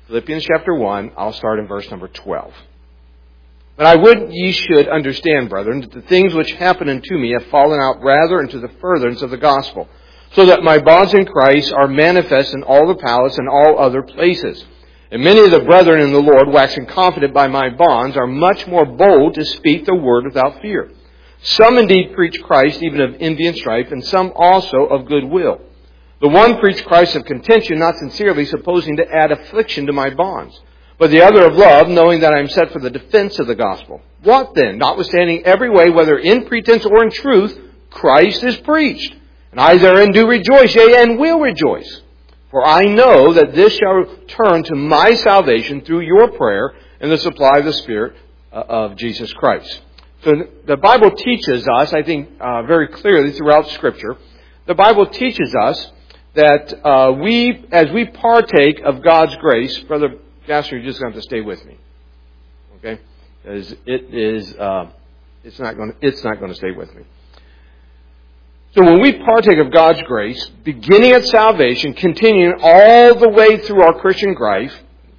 Philippians chapter 1, I'll start in verse number 12. But I would ye should understand, brethren, that the things which happen unto me have fallen out rather into the furtherance of the gospel, so that my bonds in Christ are manifest in all the palace and all other places. And many of the brethren in the Lord, waxing confident by my bonds, are much more bold to speak the word without fear. Some indeed preach Christ, even of envy and strife, and some also of good will. The one preached Christ of contention, not sincerely, supposing to add affliction to my bonds. But the other of love, knowing that I am set for the defense of the gospel. What then? Notwithstanding every way, whether in pretense or in truth, Christ is preached. And I therein do rejoice, yea, and will rejoice. For I know that this shall turn to my salvation through your prayer and the supply of the Spirit of Jesus Christ. So the Bible teaches us, I think very clearly throughout Scripture, the Bible teaches us that as we partake of God's grace, Brother Pastor, you're just going to have to stay with me, okay? Because it's not going to stay with me. So when we partake of God's grace, beginning at salvation, continuing all the way through our Christian growth,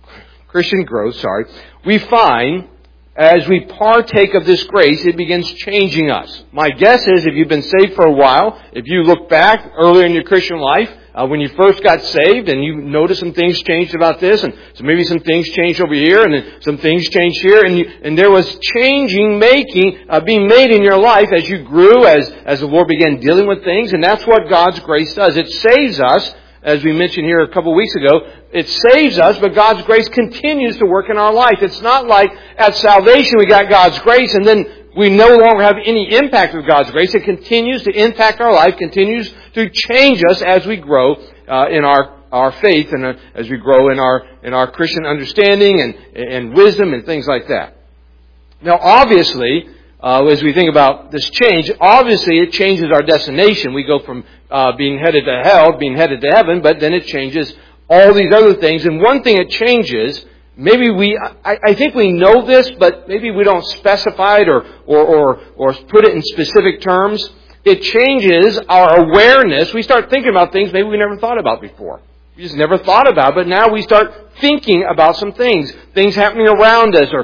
we find as we partake of this grace, it begins changing us. My guess is if you've been saved for a while, if you look back earlier in your Christian life, when you first got saved and you noticed some things changed about this, and so maybe some things changed over here, and then some things changed here, and there was being made in your life as you grew, as the Lord began dealing with things, and that's what God's grace does. It saves us, as we mentioned here a couple of weeks ago. It saves us, but God's grace continues to work in our life. It's not like at salvation we got God's grace and then we no longer have any impact of God's grace. It continues to impact our life, continues to change us as we grow in our faith and as we grow in our Christian understanding and wisdom and things like that. Now, obviously, as we think about this change, obviously it changes our destination. We go from being headed to hell, being headed to heaven, but then it changes all these other things. And one thing it changes, maybe I think we know this, but maybe we don't specify it or put it in specific terms. It changes our awareness. We start thinking about things maybe we never thought about before. We just never thought about it, but now we start thinking about some things happening around us,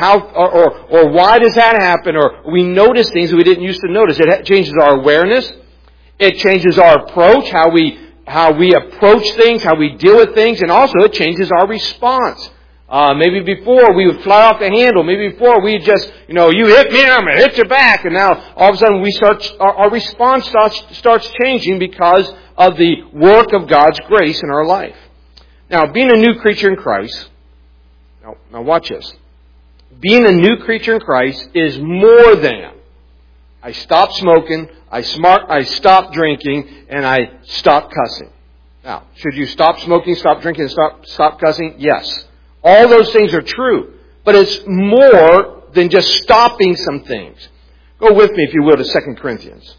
or why does that happen, or we notice things that we didn't used to notice. It changes our awareness. It changes our approach, how we approach things, how we deal with things, and also it changes our response. Maybe before we would fly off the handle. Maybe before we just, you hit me, I'm going to hit you back. And now all of a sudden our response starts changing because of the work of God's grace in our life. Now, being a new creature in Christ, now watch this. Being a new creature in Christ is more than I stopped smoking, I stopped drinking, and I stopped cussing. Now, should you stop smoking, stop drinking, and stop cussing? Yes. All those things are true. But it's more than just stopping some things. Go with me, if you will, to 2 Corinthians.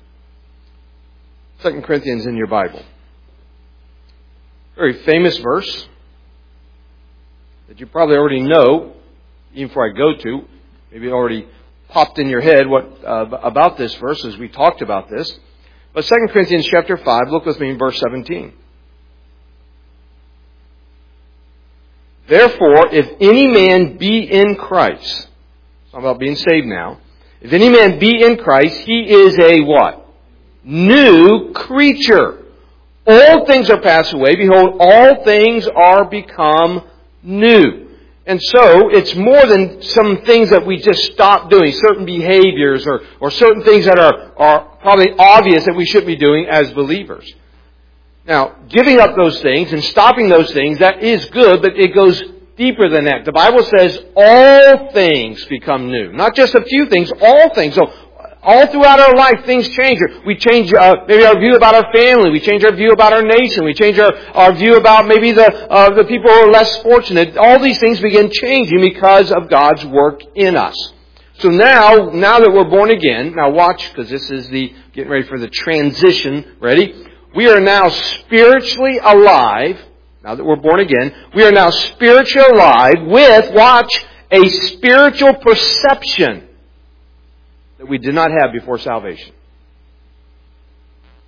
2 Corinthians in your Bible. Very famous verse that you probably already know, even before I go to. Maybe it already popped in your head about this verse as we talked about this. But 2 Corinthians chapter 5, look with me in verse 17. Therefore, if any man be in Christ, it's not about being saved now. If any man be in Christ, he is a what? New creature. Old things are passed away. Behold, all things are become new. And so, it's more than some things that we just stop doing, certain behaviors or certain things that are probably obvious that we should be doing as believers. Now, giving up those things and stopping those things, that is good, but it goes deeper than that. The Bible says all things become new. Not just a few things, all things. So, all throughout our life, things change. We change maybe our view about our family. We change our view about our nation. We change our view about maybe the people who are less fortunate. All these things begin changing because of God's work in us. So now that we're born again, now watch, because this is getting ready for the transition. Ready? We are now spiritually alive. Now that we're born again, we are now spiritually alive with, watch, a spiritual perception that we did not have before salvation.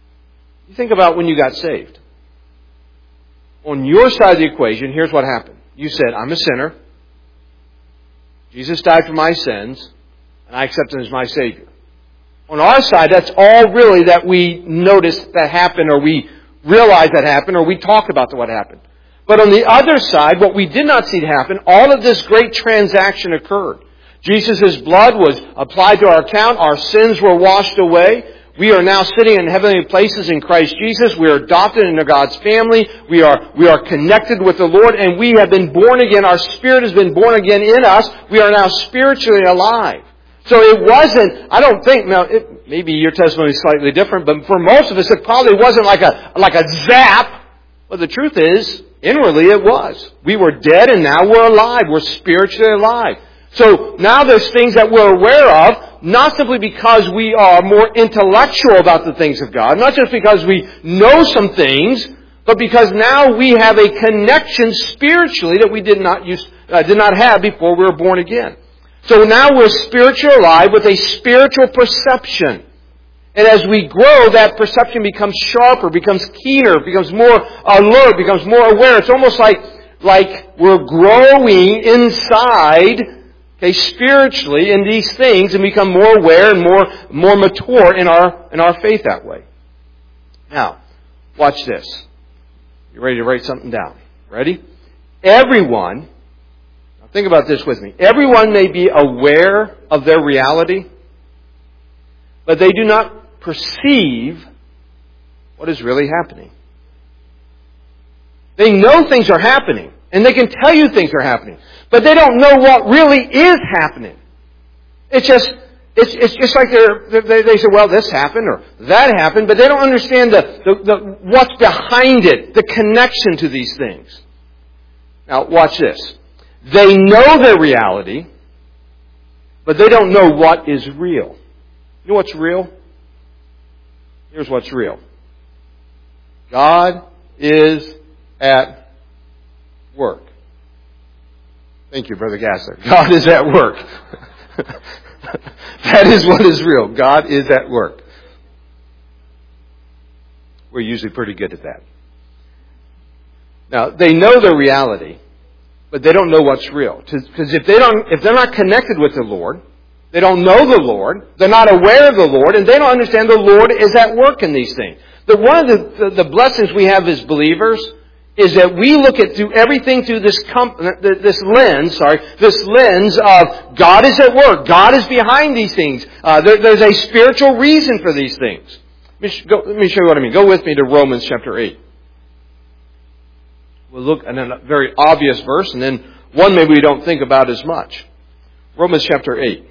You think about when you got saved. On your side of the equation, here's what happened. you said, I'm a sinner. Jesus died for my sins, and I accept Him as my Savior. On our side, that's all really that we notice that happened, or we realize that happened, or we talk about what happened. But on the other side, what we did not see happen, all of this great transaction occurred. Jesus' blood was applied to our account. Our sins were washed away. We are now sitting in heavenly places in Christ Jesus. We are adopted into God's family. We are connected with the Lord, and we have been born again. Our spirit has been born again in us. We are now spiritually alive. So it wasn't, I don't think, now, maybe your testimony is slightly different, but for most of us, it probably wasn't like a zap. But the truth is, inwardly it was. We were dead and now we're alive. We're spiritually alive. So now there's things that we're aware of, not simply because we are more intellectual about the things of God, not just because we know some things, but because now we have a connection spiritually that we did not have before we were born again. So now we're spiritually alive with a spiritual perception. And as we grow, that perception becomes sharper, becomes keener, becomes more alert, becomes more aware. It's almost like we're growing inside, spiritually in these things, and become more aware and more mature in our faith that way. Now, watch this. You ready to write something down? Ready? Everyone, now think about this with me. Everyone may be aware of their reality, but they do not perceive what is really happening. They know things are happening, and they can tell you things are happening, but they don't know what really is happening. It's just like they say, well, this happened or that happened, but they don't understand the what's behind it, the connection to these things. Now, watch this. They know their reality, but they don't know what is real. You know what's real? Here's what's real. God is at work. Thank you, Brother Gassler. God is at work. That is what is real. God is at work. We're usually pretty good at that. Now, they know their reality, but they don't know what's real. Because if they're not connected with the Lord, they don't know the Lord, they're not aware of the Lord, and they don't understand the Lord is at work in these things. One of the blessings we have as believers is that we look at everything through this lens of God is at work. God is behind these things. There's a spiritual reason for these things. Let me show you what I mean. Go with me to Romans chapter 8. We'll look at a very obvious verse, and then one maybe we don't think about as much. Romans chapter 8.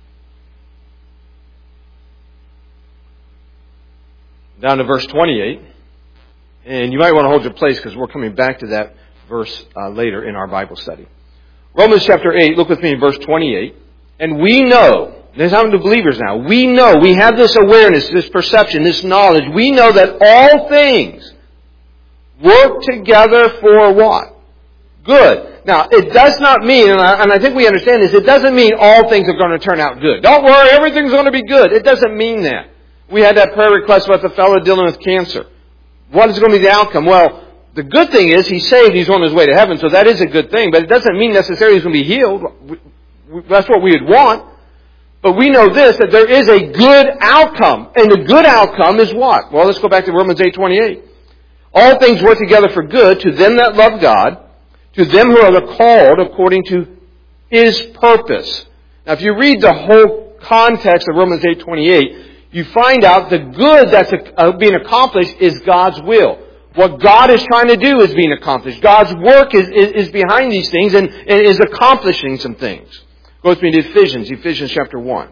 Down to verse 28. And you might want to hold your place because we're coming back to that verse later in our Bible study. Romans chapter 8, look with me in verse 28. And we know, this is happening to believers now, we know, we have this awareness, this perception, this knowledge. We know that all things work together for what? Good. Now, it does not mean, and I think we understand this, it doesn't mean all things are going to turn out good. Don't worry, everything's going to be good. It doesn't mean that. We had that prayer request about the fellow dealing with cancer. What is going to be the outcome? Well, the good thing is he's saved, he's on his way to heaven, so that is a good thing. But it doesn't mean necessarily he's going to be healed. That's what we would want. But we know this, that there is a good outcome. And the good outcome is what? Well, let's go back to Romans 8:28. All things work together for good to them that love God, to them who are called according to His purpose. Now, if you read the whole context of Romans 8:28, you find out the good that's being accomplished is God's will. What God is trying to do is being accomplished. God's work is behind these things and is accomplishing some things. Go with me to Ephesians chapter 1.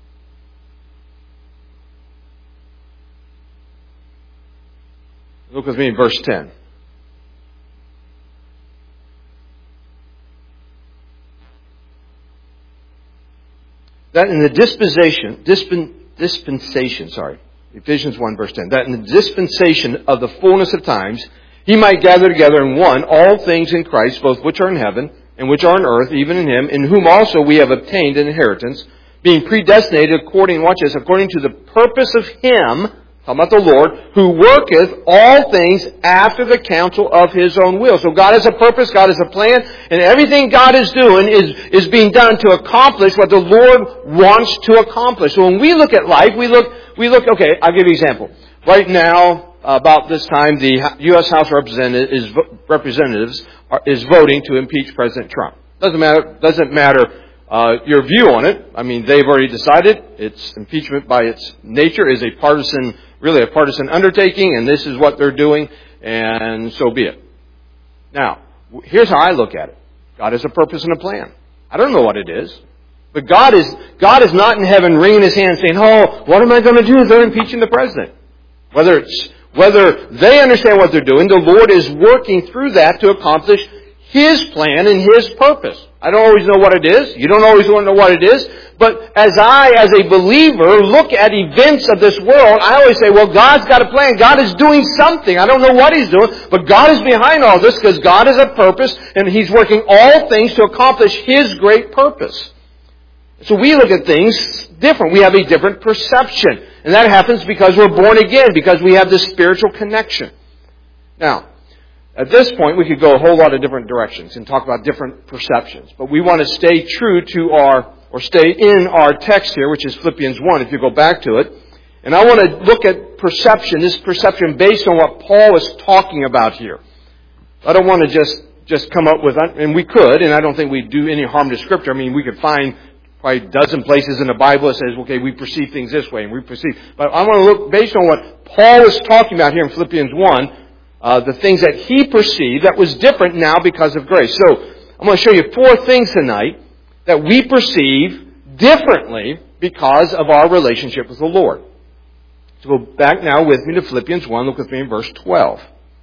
Look with me in verse 10. That in the dispensation, Ephesians 1 verse 10, that in the dispensation of the fullness of times, He might gather together in one all things in Christ, both which are in heaven and which are on earth, even in Him, in whom also we have obtained an inheritance, being predestinated according to the purpose of Him, talking about the Lord, who worketh all things after the counsel of His own will. So God has a purpose, God has a plan, and everything God is doing is being done to accomplish what the Lord wants to accomplish. So when we look at life, we look, okay, I'll give you an example. Right now, about this time, the U.S. House of Representatives is voting to impeach President Trump. Doesn't matter your view on it. I mean, they've already decided. It's impeachment by its nature is really a partisan undertaking, and this is what they're doing, and so be it. Now, here's how I look at it. God has a purpose and a plan. I don't know what it is, but God is not in heaven wringing His hands saying, "Oh, what am I going to do? They're impeaching the president." Whether they understand what they're doing, the Lord is working through that to accomplish His plan and His purpose. I don't always know what it is. You don't always want to know what it is. But as a believer, look at events of this world, I always say, well, God's got a plan. God is doing something. I don't know what He's doing, but God is behind all this because God has a purpose and He's working all things to accomplish His great purpose. So we look at things different. We have a different perception. And that happens because we're born again, because we have this spiritual connection. Now, at this point, we could go a whole lot of different directions and talk about different perceptions. But we want to stay true to stay in our text here, which is Philippians 1, if you go back to it. And I want to look at perception, this perception based on what Paul is talking about here. I don't want to just come up with, and we could, and I don't think we do any harm to Scripture. I mean, we could find probably a dozen places in the Bible that says, okay, we perceive things this way, and we perceive. But I want to look based on what Paul is talking about here in Philippians 1, the things that he perceived that was different now because of grace. So I'm going to show you 4 things tonight that we perceive differently because of our relationship with the Lord. So go back now with me to Philippians 1. Look with me in verse 12.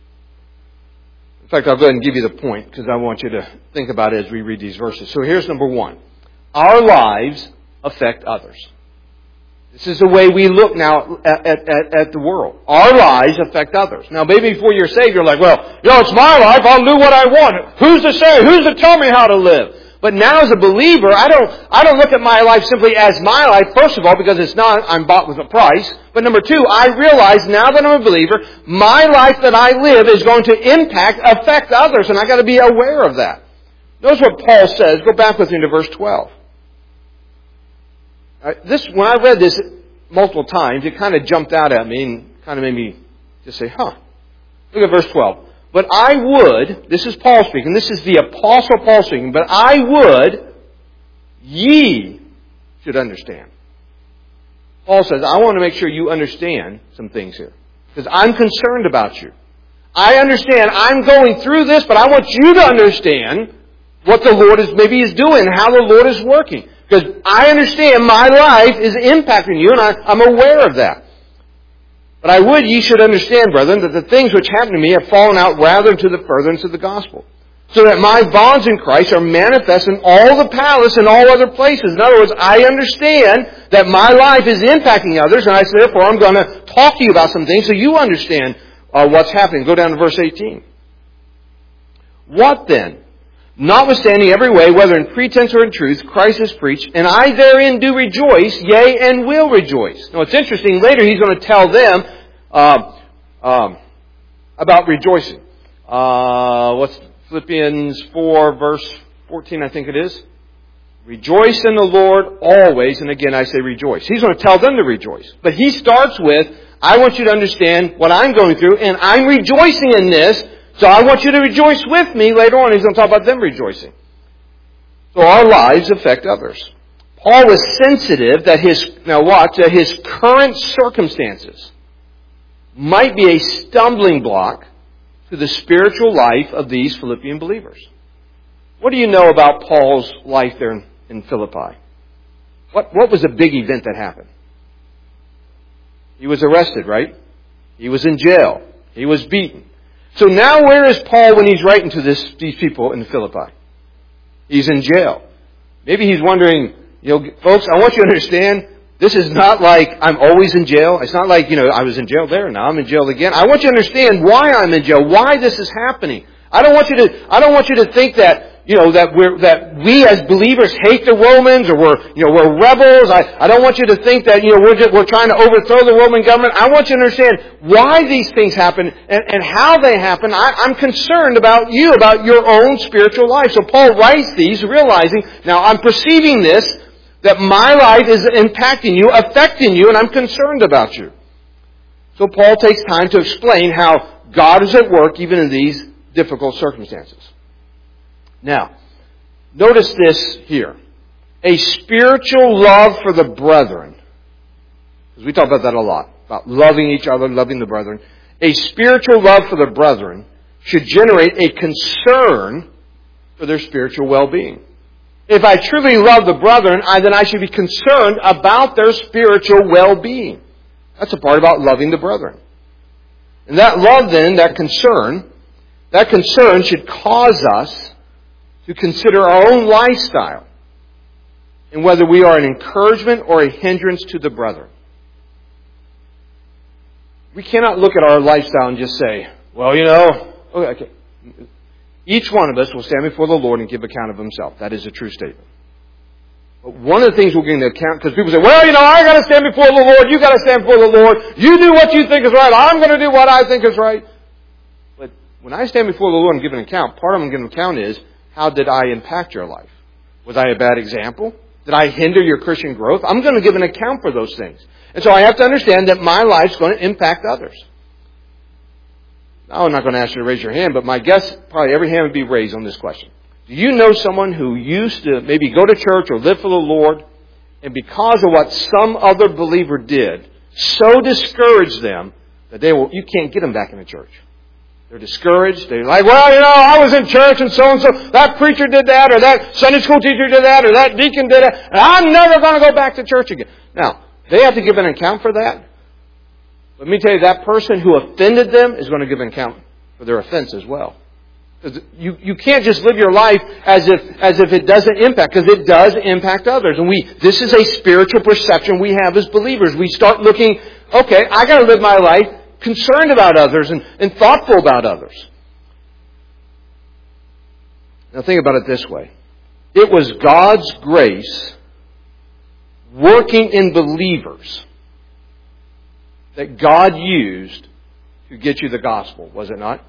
In fact, I'll go ahead and give you the point because I want you to think about it as we read these verses. So here's number 1. Our lives affect others. This is the way we look now at the world. Our lives affect others. Now, maybe before you're saved, you're like, well, it's my life. I'll do what I want. Who's to say? Who's to tell me how to live? But now as a believer, I don't look at my life simply as my life, first of all, because it's not, I'm bought with a price. But number 2, I realize now that I'm a believer, my life that I live is going to affect others, and I've got to be aware of that. Notice what Paul says. Go back with me to verse 12. When I read this multiple times, it kind of jumped out at me and kind of made me just say, Look at verse 12. But I would, this is Paul speaking, this is the Apostle Paul speaking, but I would, ye should understand. Paul says, I want to make sure you understand some things here. Because I'm concerned about you. I understand I'm going through this, but I want you to understand what the Lord is doing, how the Lord is working. Because I understand my life is impacting you, and I'm aware of that. But I would ye should understand, brethren, that the things which happened to me have fallen out rather to the furtherance of the gospel. So that my bonds in Christ are manifest in all the palace and all other places. In other words, I understand that my life is impacting others, and therefore I'm going to talk to you about some things so you understand what's happening. Go down to verse 18. What then? Notwithstanding every way, whether in pretense or in truth, Christ is preached, and I therein do rejoice, yea, and will rejoice. Now it's interesting, later he's going to tell them about rejoicing. What's Philippians 4, verse 14, I think it is? Rejoice in the Lord always, and again I say rejoice. He's going to tell them to rejoice. But he starts with, I want you to understand what I'm going through, and I'm rejoicing in this, so I want you to rejoice with me. Later on, he's going to talk about them rejoicing. So our lives affect others. Paul was sensitive that his current circumstances might be a stumbling block to the spiritual life of these Philippian believers. What do you know about Paul's life there in Philippi? What was a big event that happened? He was arrested, right? He was in jail. He was beaten. So now where is Paul when he's writing to these people in Philippi? He's in jail. Maybe he's wondering, folks, I want you to understand, this is not like I'm always in jail. It's not like, I was in jail there, now I'm in jail again. I want you to understand why I'm in jail, why this is happening. I don't want you to think that that we as believers hate the Romans or we're rebels. I don't want you to think that we're trying to overthrow the Roman government. I want you to understand why these things happen and how they happen. I'm concerned about you, about your own spiritual life. So Paul writes these realizing, now I'm perceiving this, that my life is impacting you, affecting you, and I'm concerned about you. So Paul takes time to explain how God is at work even in these difficult circumstances. Now, notice this here. A spiritual love for the brethren. Because we talk about that a lot. About loving each other, loving the brethren. A spiritual love for the brethren should generate a concern for their spiritual well-being. If I truly love the brethren, then I should be concerned about their spiritual well-being. That's a part about loving the brethren. And that love then, that concern should cause us to consider our own lifestyle and whether we are an encouragement or a hindrance to the brethren. We cannot look at our lifestyle and just say, well, okay. Each one of us will stand before the Lord and give account of himself. That is a true statement. But one of the things we'll give into account, because people say, well, I got to stand before the Lord, you got to stand before the Lord, you do what you think is right, I'm going to do what I think is right. But when I stand before the Lord and give an account, part of what I'm giving an account is, how did I impact your life? Was I a bad example? Did I hinder your Christian growth? I'm going to give an account for those things. And so I have to understand that my life's going to impact others. Now, I'm not going to ask you to raise your hand, but my guess, probably every hand would be raised on this question. Do you know someone who used to maybe go to church or live for the Lord, and because of what some other believer did, so discouraged them that you can't get them back in the church? They're discouraged. They're like, I was in church and so, that preacher did that, or that Sunday school teacher did that, or that deacon did that, and I'm never going to go back to church again. Now, they have to give an account for that. Let me tell you, that person who offended them is going to give an account for their offense as well. Because you can't just live your life as if it doesn't impact, because it does impact others. And this is a spiritual perception we have as believers. We start looking, okay, I got to live my life concerned about others and thoughtful about others. Now think about it this way. It was God's grace working in believers that God used to get you the gospel, was it not?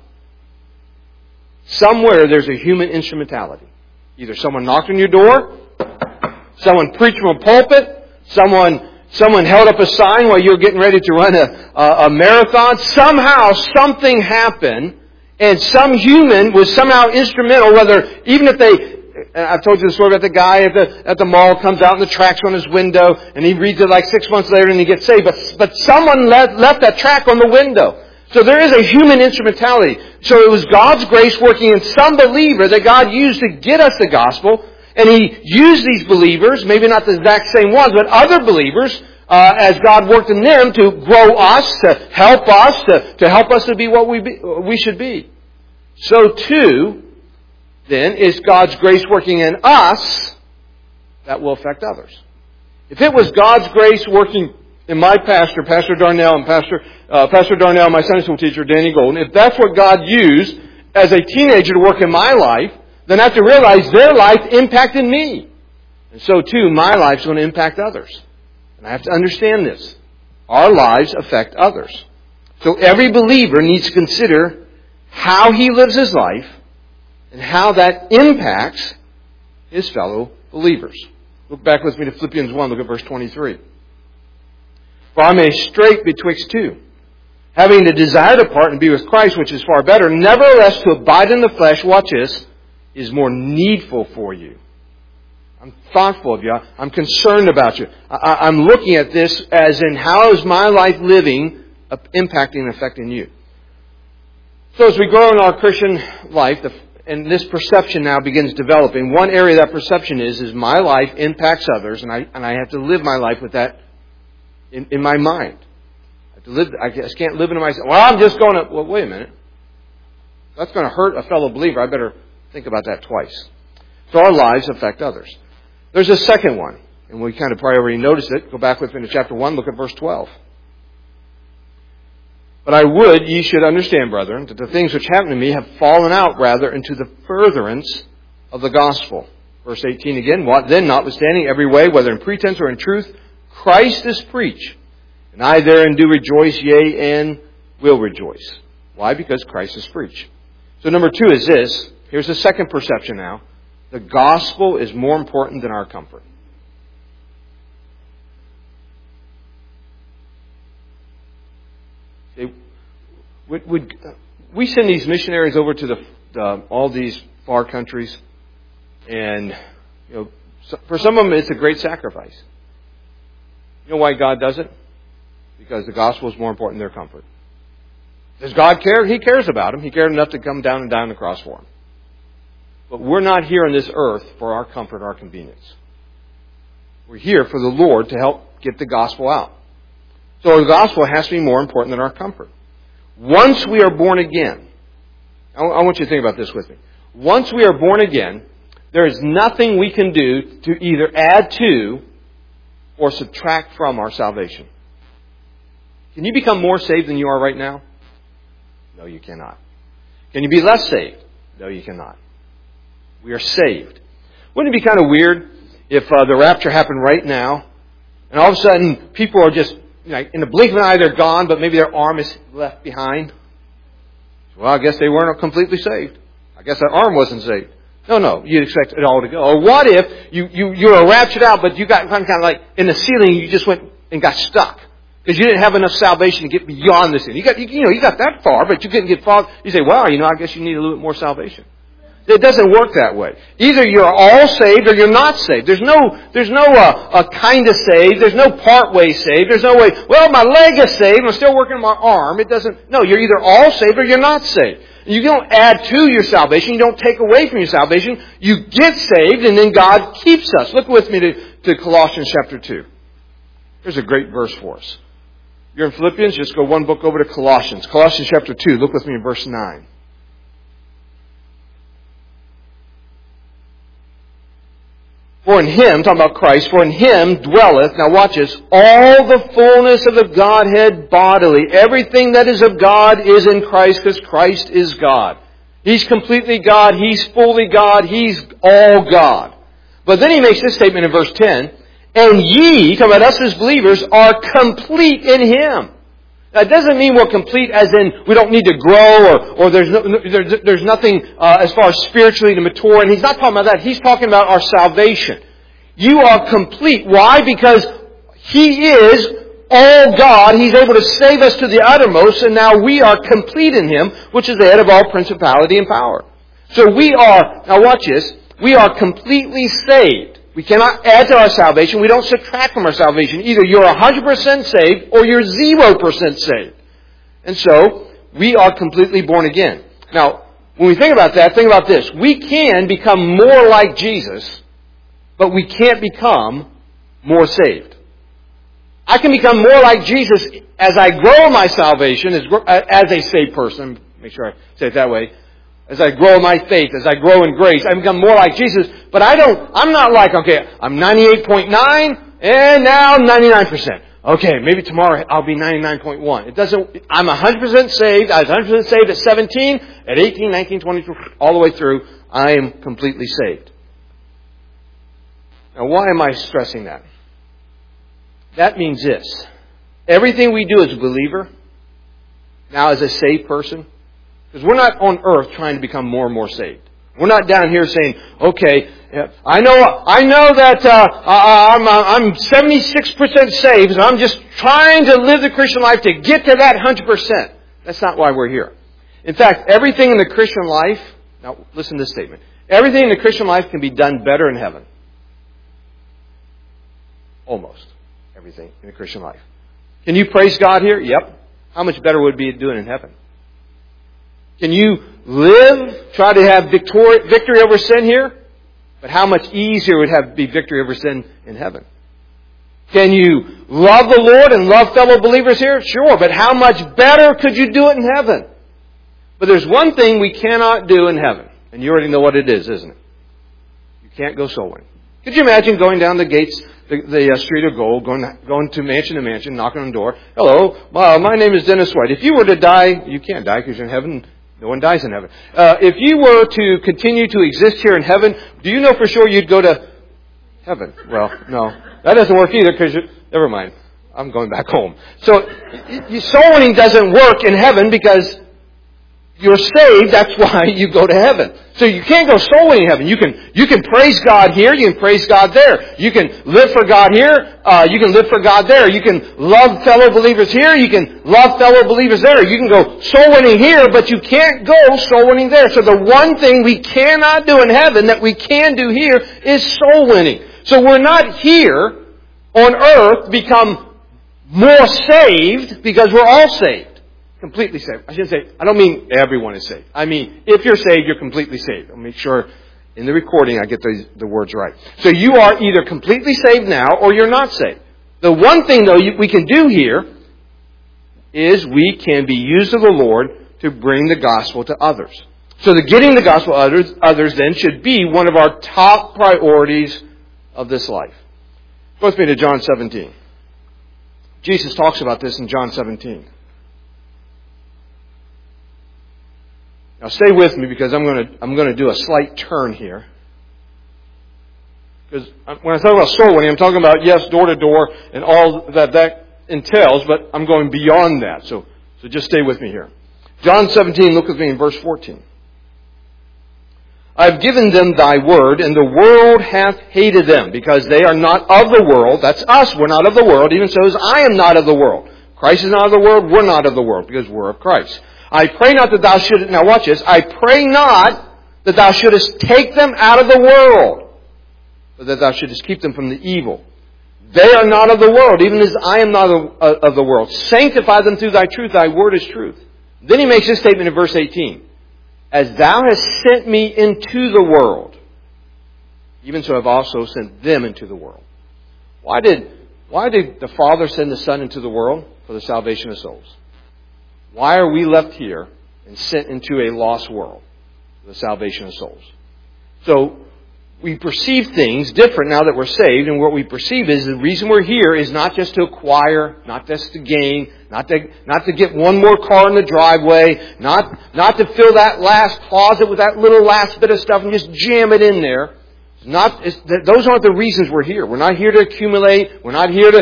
Somewhere there's a human instrumentality. Either someone knocked on your door, someone preached from a pulpit, someone held up a sign while you were getting ready to run a marathon. Somehow something happened, and some human was somehow instrumental, even if I've told you the story about the guy at the mall comes out and the track's on his window, and he reads it like 6 months later and he gets saved. But someone left that track on the window. So there is a human instrumentality. So it was God's grace working in some believer that God used to get us the gospel. And He used these believers, maybe not the exact same ones, but other believers, as God worked in them to grow us, to help us to be what we should be. So too, then, is God's grace working in us that will affect others. If it was God's grace working in my pastor, Pastor Darnell, and Pastor Darnell, my Sunday school teacher, Danny Golden, if that's what God used as a teenager to work in my life, then I have to realize their life impacted me. And so too, my life's going to impact others. And I have to understand this. Our lives affect others. So every believer needs to consider how he lives his life and how that impacts his fellow believers. Look back with me to Philippians 1. Look at verse 23. For I may strait betwixt two, having the desire to part and be with Christ, which is far better. Nevertheless, to abide in the flesh, watch this, is more needful for you. I'm thoughtful of you. I'm concerned about you. I'm looking at this as in how is my life living, impacting and affecting you. So as we grow in our Christian life, and this perception now begins developing, one area that perception is my life impacts others, and I have to live my life with that in my mind. I just can't live in myself. Well, I'm just going to... Well, wait a minute. That's going to hurt a fellow believer. I better think about that twice. So our lives affect others. There's a second one, and we kind of probably already noticed it. Go back with me to chapter 1, look at verse 12. But I would ye should understand, brethren, that the things which happened to me have fallen out rather into the furtherance of the gospel. Verse 18 again, what then, notwithstanding every way, whether in pretense or in truth, Christ is preached. And I therein do rejoice, yea, and will rejoice. Why? Because Christ is preached. So number 2 is this. Here's the second perception now. The gospel is more important than our comfort. We send these missionaries over to all these far countries, and for some of them it's a great sacrifice. You know why God does it? Because the gospel is more important than their comfort. Does God care? He cares about them. He cared enough to come down and die on the cross for them. But we're not here on this earth for our comfort or our convenience. We're here for the Lord to help get the gospel out. So the gospel has to be more important than our comfort. Once we are born again, I want you to think about this with me. Once we are born again, there is nothing we can do to either add to or subtract from our salvation. Can you become more saved than you are right now? No, you cannot. Can you be less saved? No, you cannot. We are saved. Wouldn't it be kind of weird if the rapture happened right now, and all of a sudden people are just, in the blink of an eye they're gone, but maybe their arm is left behind? Well, I guess they weren't completely saved. I guess their arm wasn't saved. No, you'd expect it all to go. Or what if you were raptured out, but you got kind of like in the ceiling, you just went and got stuck because you didn't have enough salvation to get beyond the ceiling. You got that far, but you couldn't get far. You say, well, I guess you need a little bit more salvation. It doesn't work that way. Either you're all saved or you're not saved. There's no kind of saved. There's no part way saved. There's no way, well, my leg is saved. I'm still working on my arm. No, you're either all saved or you're not saved. You don't add to your salvation. You don't take away from your salvation. You get saved and then God keeps us. Look with me to Colossians chapter 2. Here's a great verse for us. You're in Philippians, just go one book over to Colossians. Colossians chapter 2. Look with me in verse 9. For in Him, talking about Christ, for in Him dwelleth, now watch this, all the fullness of the Godhead bodily. Everything that is of God is in Christ, because Christ is God. He's completely God. He's fully God. He's all God. But then He makes this statement in verse 10, and ye, talking about us as believers, are complete in Him. That doesn't mean we're complete as in we don't need to grow or there's nothing as far as spiritually to mature. And He's not talking about that. He's talking about our salvation. You are complete. Why? Because He is all God. He's able to save us to the uttermost, and now we are complete in Him, which is the head of all principality and power. So we are, now watch this, we are completely saved. We cannot add to our salvation. We don't subtract from our salvation. Either you're 100% saved or you're 0% saved. And so, we are completely born again. Now, when we think about that, think about this. We can become more like Jesus, but we can't become more saved. I can become more like Jesus as I grow in my salvation, as a saved person. Make sure I say it that way. As I grow in my faith, as I grow in grace, I become more like Jesus. But I'm not like, okay, I'm 98.9 and now 99%. Okay, maybe tomorrow I'll be 99.1. I'm 100% saved. I was 100% saved at 17, at 18, 19, 20, all the way through. I am completely saved. Now, why am I stressing that? That means this. Everything we do as a believer, now as a saved person, because we're not on earth trying to become more and more saved. We're not down here saying, okay, I know that I'm 76% saved, and I'm just trying to live the Christian life to get to that 100%. That's not why we're here. In fact, everything in the Christian life, now listen to this statement, everything in the Christian life can be done better in heaven. Almost everything in the Christian life. Can you praise God here? Yep. How much better would it be doing in heaven? Can you try to have victory over sin here? But how much easier would it be victory over sin in heaven? Can you love the Lord and love fellow believers here? Sure, but how much better could you do it in heaven? But there's one thing we cannot do in heaven. And you already know what it is, isn't it? You can't go soul winning. Could you imagine going down the gates, the street of gold, going to mansion, knocking on the door? Hello, my name is Dennis White. If you were to die, you can't die because you're in heaven. No one dies in heaven. If you were to continue to exist here in heaven, do you know for sure you'd go to heaven? Well, no. That doesn't work either because never mind. I'm going back home. So, soul winning doesn't work in heaven because you're saved. That's why you go to heaven. So you can't go soul winning in heaven. You can praise God here. You can praise God there. You can live for God here. You can live for God there. You can love fellow believers here. You can love fellow believers there. You can go soul winning here, but you can't go soul winning there. So the one thing we cannot do in heaven that we can do here is soul winning. So we're not here on earth become more saved because we're all saved. Completely saved. I shouldn't say, I don't mean everyone is saved. I mean, if you're saved, you're completely saved. I'll make sure in the recording I get the words right. So you are either completely saved now or you're not saved. The one thing, though, we can do here is we can be used of the Lord to bring the gospel to others. So the getting the gospel to others then should be one of our top priorities of this life. Go with me to John 17. Jesus talks about this in John 17. Now stay with me because I'm going to do a slight turn here. Because when I talk about soul winning, I'm talking about, yes, door to door and all that entails, but I'm going beyond that. So just stay with me here. John 17, look with me in verse 14. I have given them thy word, and the world hath hated them, because they are not of the world. That's us. We're not of the world, even so as I am not of the world. Christ is not of the world. We're not of the world, because we're of Christ. I pray not that thou shouldest... Now watch this. I pray not that thou shouldest take them out of the world, but that thou shouldest keep them from the evil. They are not of the world, even as I am not of the world. Sanctify them through thy truth. Thy word is truth. Then he makes this statement in verse 18. As thou hast sent me into the world, even so I've also sent them into the world. Why did the Father send the Son into the world? For the salvation of souls. Why are we left here and sent into a lost world? For the salvation of souls. So, we perceive things different now that we're saved, and what we perceive is the reason we're here is not just to acquire, not just to gain, not to get one more car in the driveway, not to fill that last closet with that little last bit of stuff and just jam it in there. Those aren't the reasons we're here. We're not here to accumulate. We're not here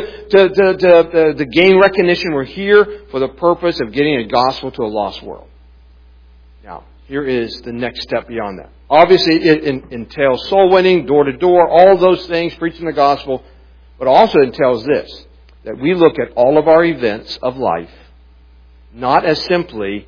to gain recognition. We're here for the purpose of getting a gospel to a lost world. Now, here is the next step beyond that. Obviously, it entails soul winning, door to door, all those things, preaching the gospel. But also entails this, that we look at all of our events of life not as simply,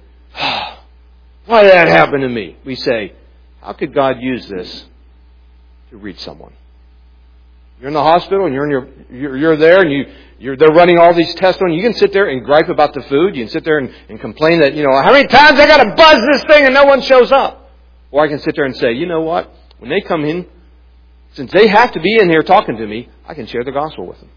why did that happen to me? We say, how could God use this to reach someone? You're in the hospital and you're there and they're running all these tests on you. You can sit there and gripe about the food. You can sit there and complain that, how many times I got to buzz this thing and no one shows up. Or I can sit there and say, you know what? When they come in, since they have to be in here talking to me, I can share the gospel with them.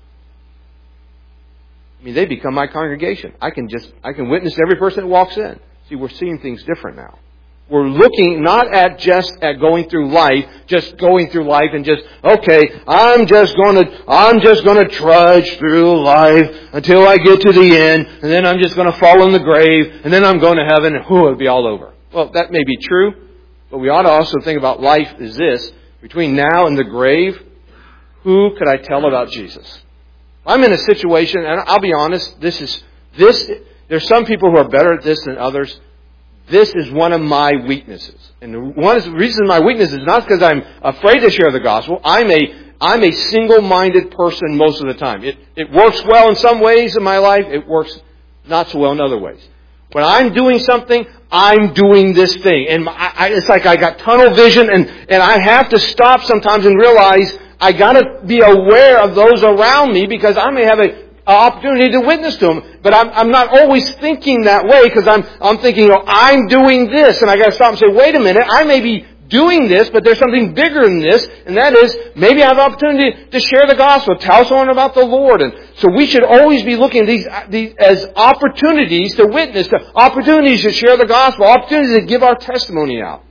I mean, they become my congregation. I can witness every person that walks in. See, we're seeing things different now. We're looking not at just at going through life and just, okay, I'm just going to trudge through life until I get to the end, and then I'm just going to fall in the grave, and then I'm going to heaven, and it'll be all over. Well, that may be true, but we ought to also think about life as this. Between now and the grave, who could I tell about Jesus? I'm in a situation, and I'll be honest, there's some people who are better at this than others. This is one of my weaknesses. And the reason my weakness is not because I'm afraid to share the gospel. I'm a single-minded person most of the time. It works well in some ways in my life. It works not so well in other ways. When I'm doing something, I'm doing this thing. And it's like I got tunnel vision and I have to stop sometimes and realize I got to be aware of those around me because I may have an opportunity to witness to them. But I'm not always thinking that way because I'm thinking, I'm doing this. And I got to stop and say, wait a minute, I may be doing this, but there's something bigger than this. And that is, maybe I have an opportunity to share the gospel, tell someone about the Lord. And so we should always be looking at these as opportunities to witness, to opportunities to share the gospel, opportunities to give our testimony out.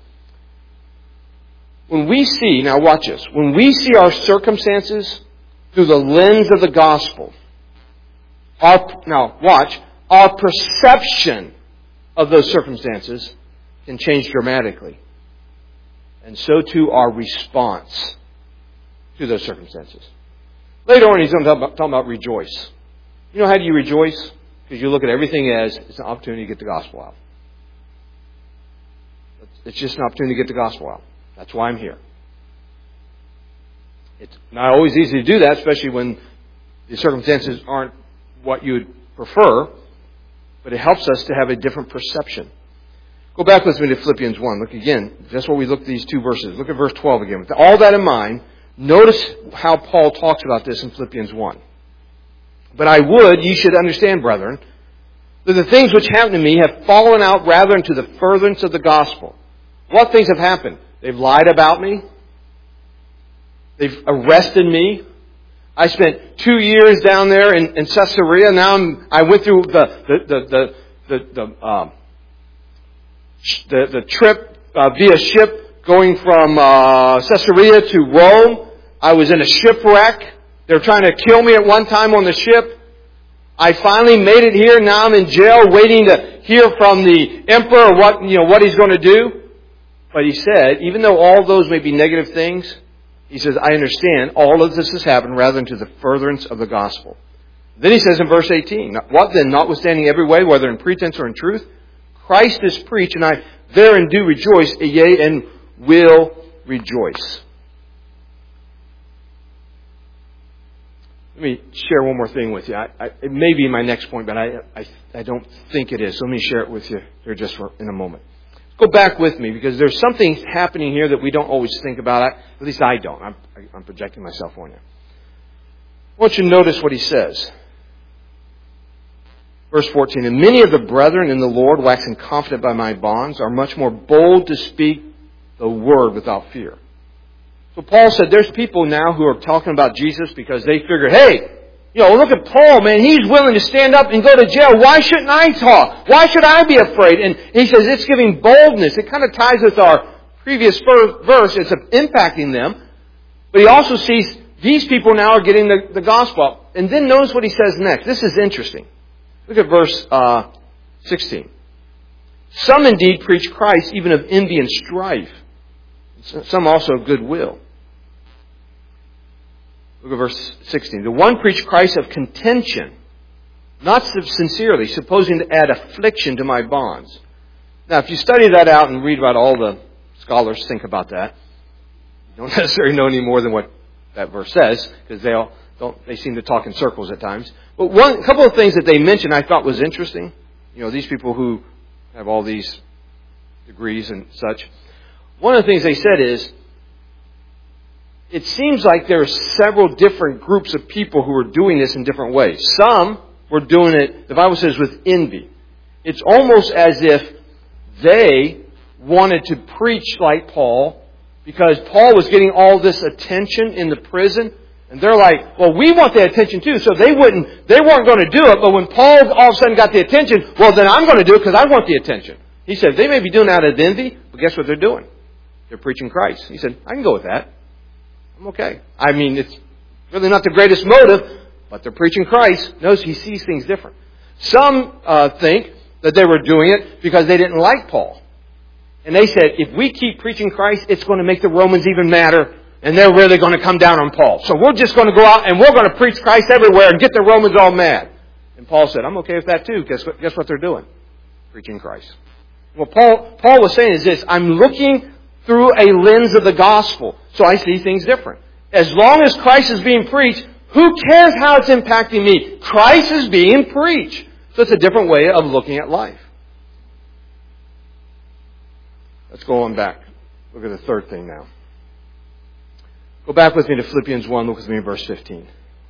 When we see, now watch this, when we see our circumstances through the lens of the gospel, our perception of those circumstances can change dramatically. And so too our response to those circumstances. Later on, he's going to talk about rejoice. You know how do you rejoice? Because you look at everything as it's an opportunity to get the gospel out. It's just an opportunity to get the gospel out. That's why I'm here. It's not always easy to do that, especially when the circumstances aren't what you would prefer. But it helps us to have a different perception. Go back with me to Philippians 1. Look again. That's where we look at these two verses. Look at verse 12 again. With all that in mind, notice how Paul talks about this in Philippians 1. But I would, ye should understand, brethren, that the things which happened to me have fallen out rather into the furtherance of the gospel. What things have happened? They've lied about me. They've arrested me. I spent 2 years down there in Caesarea. Now I went through the trip via ship going from Caesarea to Rome. I was in a shipwreck. They were trying to kill me at one time on the ship. I finally made it here. Now I'm in jail waiting to hear from the emperor what he's going to do. But he said, even though all those may be negative things, he says, I understand all of this has happened rather than to the furtherance of the gospel. Then he says in verse 18, what then, notwithstanding every way, whether in pretense or in truth, Christ is preached, and I therein do rejoice, yea, and will rejoice. Let me share one more thing with you. It may be my next point, but I don't think it is. So let me share it with you here just in a moment. Go back with me, because there's something happening here that we don't always think about. At least I don't. I'm projecting myself on you. I want you to notice what he says. Verse 14, and many of the brethren in the Lord, waxing confident by my bonds, are much more bold to speak the word without fear. So Paul said there's people now who are talking about Jesus because they figure, hey, look at Paul, man. He's willing to stand up and go to jail. Why shouldn't I talk? Why should I be afraid? And he says it's giving boldness. It kind of ties with our previous verse. It's impacting them. But he also sees these people now are getting the gospel. And then notice what he says next. This is interesting. Look at verse 16. Some indeed preach Christ even of envy and strife. Some also of goodwill. Look at verse 16. The one preached Christ of contention, not sincerely, supposing to add affliction to my bonds. Now, if you study that out and read about all the scholars think about that, you don't necessarily know any more than what that verse says, because they seem to talk in circles at times. But a couple of things that they mentioned I thought was interesting. These people who have all these degrees and such. One of the things they said is, it seems like there are several different groups of people who are doing this in different ways. Some were doing it, the Bible says, with envy. It's almost as if they wanted to preach like Paul because Paul was getting all this attention in the prison. And they're like, well, we want the attention too. So they weren't going to do it. But when Paul all of a sudden got the attention, well, then I'm going to do it because I want the attention. He said, they may be doing that out of envy, but guess what they're doing? They're preaching Christ. He said, I can go with that. I'm okay. I mean, it's really not the greatest motive, but they're preaching Christ. Notice he sees things different. Some think that they were doing it because they didn't like Paul. And they said, if we keep preaching Christ, it's going to make the Romans even madder, and they're really going to come down on Paul. So we're just going to go out and we're going to preach Christ everywhere and get the Romans all mad. And Paul said, I'm okay with that too. Guess what they're doing? Preaching Christ. What Paul was saying is this, I'm looking through a lens of the gospel. So I see things different. As long as Christ is being preached, who cares how it's impacting me? Christ is being preached. So it's a different way of looking at life. Let's go on back. Look at the third thing now. Go back with me to Philippians 1. Look with me in verse 15.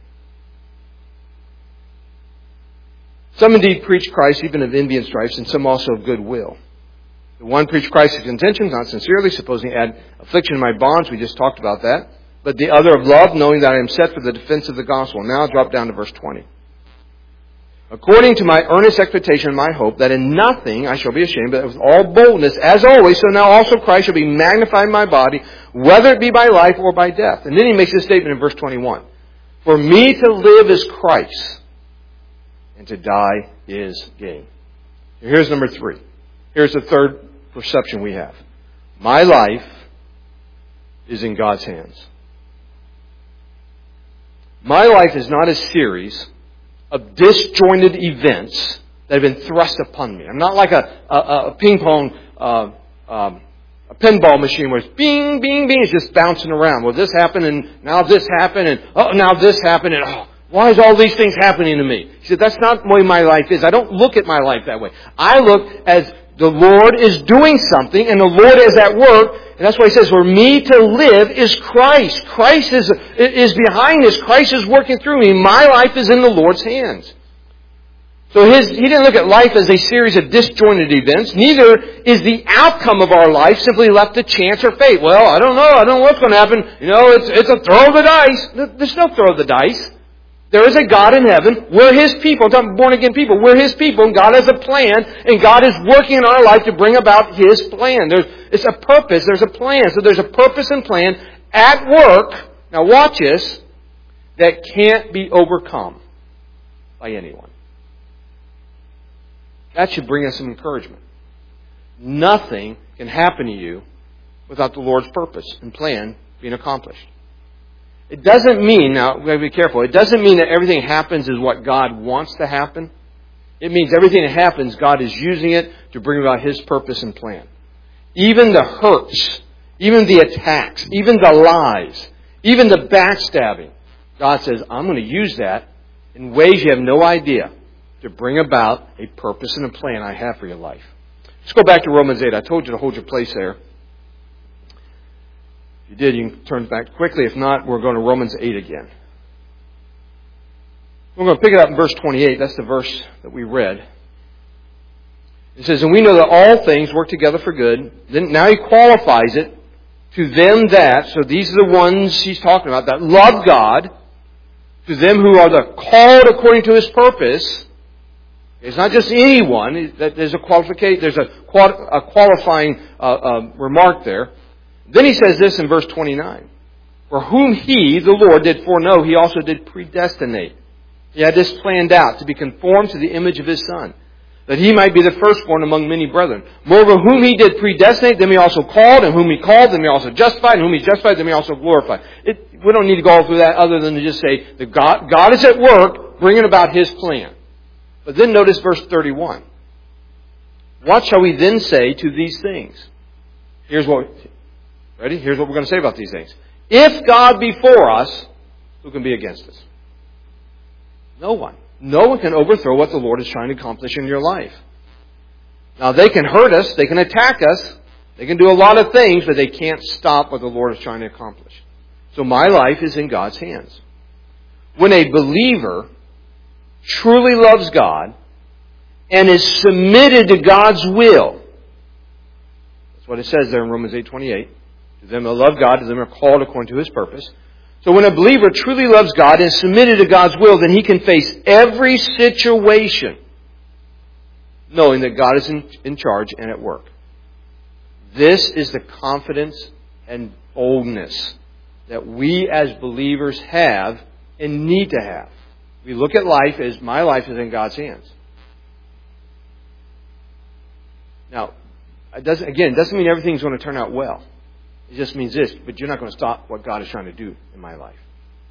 Some indeed preach Christ even of envy and strife, and some also of goodwill. The one preached Christ of contention, not sincerely, supposing to add affliction to my bonds. We just talked about that. But the other of love, knowing that I am set for the defense of the gospel. Now I'll drop down to verse 20. According to my earnest expectation and my hope, that in nothing I shall be ashamed, but with all boldness, as always, so now also Christ shall be magnified in my body, whether it be by life or by death. And then he makes this statement in verse 21. For me to live is Christ, and to die is gain. Here's number 3. Here's the third perception we have. My life is in God's hands. My life is not a series of disjointed events that have been thrust upon me. I'm not like a ping pong, a pinball machine where it's bing, bing, bing, it's just bouncing around. Well, this happened, and now this happened, and now this happened, and why is all these things happening to me? He said, that's not the way my life is. I don't look at my life that way. I look as the Lord is doing something, and the Lord is at work, and that's why He says, for me to live is Christ. Christ is behind this. Christ is working through me. My life is in the Lord's hands. So He didn't look at life as a series of disjointed events. Neither is the outcome of our life simply left to chance or fate. Well, I don't know what's going to happen. It's a throw of the dice. There's no throw of the dice. There is a God in heaven. We're His people. I'm talking born again people. We're His people, and God has a plan, and God is working in our life to bring about His plan. It's a purpose. There's a plan. So there's a purpose and plan at work. Now watch this. That can't be overcome by anyone. That should bring us some encouragement. Nothing can happen to you without the Lord's purpose and plan being accomplished. It doesn't mean, now we've got to be careful, it doesn't mean that everything happens is what God wants to happen. It means everything that happens, God is using it to bring about His purpose and plan. Even the hurts, even the attacks, even the lies, even the backstabbing, God says, I'm going to use that in ways you have no idea to bring about a purpose and a plan I have for your life. Let's go back to Romans 8. I told you to hold your place there. If you did, you can turn back quickly. If not, we're going to Romans 8 again. We're going to pick it up in verse 28. That's the verse that we read. It says, and we know that all things work together for good. Then now He qualifies it to them that, so these are the ones He's talking about, that love God, to them who are the called according to His purpose. It's not just anyone. There's a qualification. There's a qualifying remark there. Then He says this in verse 29. For whom He, the Lord, did foreknow, He also did predestinate. He had this planned out to be conformed to the image of His Son, that He might be the firstborn among many brethren. Moreover, whom He did predestinate, them He also called, and whom He called, them He also justified, and whom He justified, them He also glorified. We don't need to go through that other than to just say that God is at work bringing about His plan. But then notice verse 31. What shall we then say to these things? Here's what we're going to say about these things. If God be for us, who can be against us? No one. No one can overthrow what the Lord is trying to accomplish in your life. Now, they can hurt us. They can attack us. They can do a lot of things, but they can't stop what the Lord is trying to accomplish. So my life is in God's hands. When a believer truly loves God and is submitted to God's will, that's what it says there in Romans 8:28. To them that love God, to them are called according to His purpose. So when a believer truly loves God and is submitted to God's will, then he can face every situation knowing that God is in charge and at work. This is the confidence and boldness that we as believers have and need to have. We look at life as my life is in God's hands. Now, it doesn't mean everything's going to turn out well. It just means this, but you're not going to stop what God is trying to do in my life.